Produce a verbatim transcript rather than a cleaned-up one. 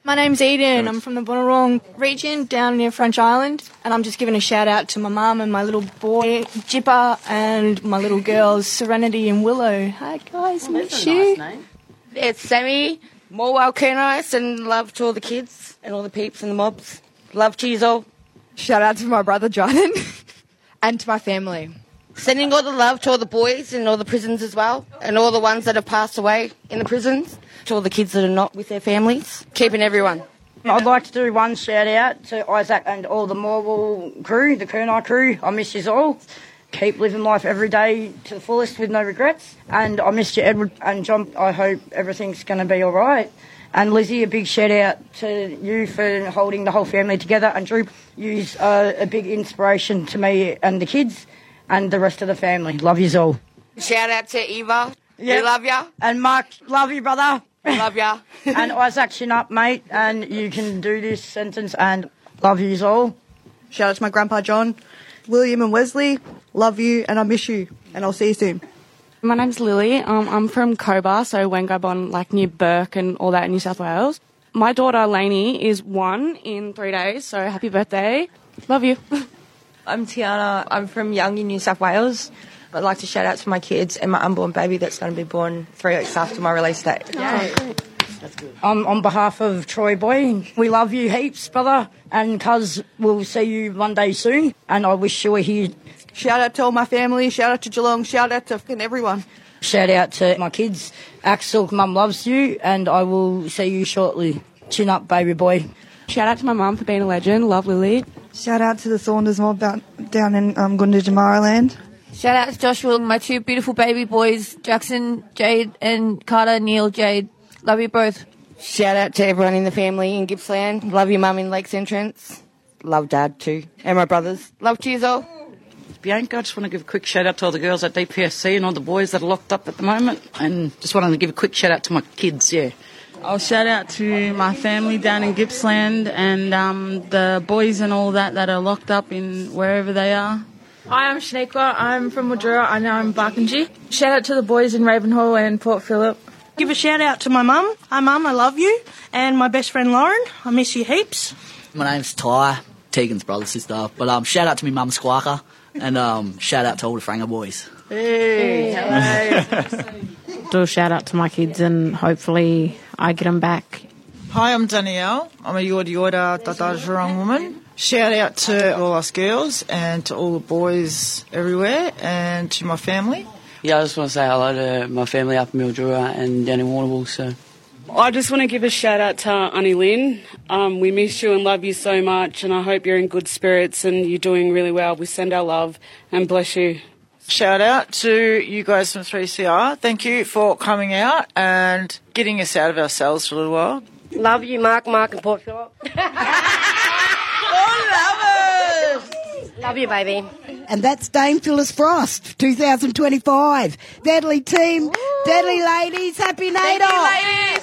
My name's Eden. I'm from the Bunurong region down near French Island, and I'm just giving a shout out to my mum and my little boy Jipper and my little girls Serenity and Willow. Hi guys, Oh, miss a you. nice name. It's Sammy, Morwell Kernise, and love to all the kids and all the peeps and the mobs. Love to you all. Shout out to my brother Jonathan and to my family. Sending all the love to all the boys in all the prisons as well, and all the ones that have passed away in the prisons, to all the kids that are not with their families, keeping everyone. I'd like to do one shout out to Isaac and all the Morwell crew, the Kernai crew. I miss you all. Keep living life every day to the fullest with no regrets. And I miss you, Edward and John. I hope everything's going to be all right. And Lizzie, a big shout out to you for holding the whole family together. And Drew, you're uh, a big inspiration to me and the kids and the rest of the family. Love yous all. Shout out to Eva. Yep. We love ya. And Mark, love you, brother. Love ya. And Isaac, chin up, mate. And you can do this sentence and love yous all. Shout out to my grandpa John, William and Wesley. Love you and I miss you. And I'll see you soon. My name's Lily. Um, I'm from Cobar, so Wangobon, like near Burke and all that in New South Wales. My daughter Lainey is one in three days, so happy birthday. Love you. I'm Tiana. I'm from Young in New South Wales. I'd like to shout out to my kids and my unborn baby that's going to be born three weeks after my release date. Yay. That's good. Um, on behalf of Troy Boy, we love you heaps, brother. And cuz we'll see you one day soon. And I wish you were here. Shout out to all my family. Shout out to Geelong. Shout out to fucking everyone. Shout out to my kids. Axel, mum loves you. And I will see you shortly. Chin up, baby boy. Shout out to my mum for being a legend. Love Lily. Shout out to the Saunders mob down, down in um, Gunditjmara land. Shout out to Joshua, my two beautiful baby boys, Jackson, Jade, and Carter, Neil, Jade. Love you both. Shout out to everyone in the family in Gippsland. Love your mum in Lakes Entrance. Love Dad too. And my brothers. Love to you all. Bianca, I just want to give a quick shout out to all the girls at D P S C and all the boys that are locked up at the moment. And just wanted to give a quick shout out to my kids, yeah. I'll shout out to my family down in Gippsland and um, the boys and all that that are locked up in wherever they are. Hi, I'm Shaniqua. I'm from Mildura and I'm Barkindji. Shout out to the boys in Ravenhall and Port Phillip. Give a shout out to my mum. Hi mum, I love you. And my best friend Lauren. I miss you heaps. My name's Ty, Tegan's brother, sister. But um, shout out to my mum Squawker and um, shout out to all the Franger boys. Hey, hello. Do a shout out to my kids and hopefully I get them back. Hi, I'm Danielle. I'm a Yorta Yorta Tata Jurong woman. Shout out to all us girls and to all the boys everywhere and to my family. Yeah, I just want to say hello to my family up in Mildura and down in Warrnambool. So, I just want to give a shout out to Auntie Lynn. Um, we miss you and love you so much, and I hope you're in good spirits and you're doing really well. We send our love and bless you. Shout out to you guys from three C R. Thank you for coming out and getting us out of ourselves for a little while. Love you, Mark, Mark and Port Phillip. Oh, lovers! Love you, baby. And that's Dame Phyllis Frost, two thousand twenty-five. Deadly team, Woo! Deadly ladies, happy N A D O.